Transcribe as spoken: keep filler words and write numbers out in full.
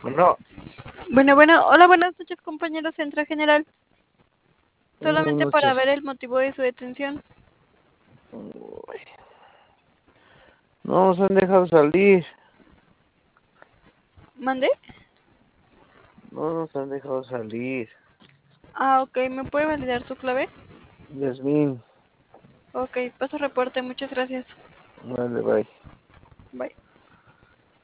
Bueno, Bueno, bueno, hola, buenas noches, compañero Centro General. buenas Solamente para noches. ver el motivo de su detención. Uy, no nos han dejado salir. ¿Mande? No nos han dejado salir. Ah, ok, ¿me puede validar su clave? Yasmín, Ok, paso reporte, muchas gracias. vale, bye. Bye.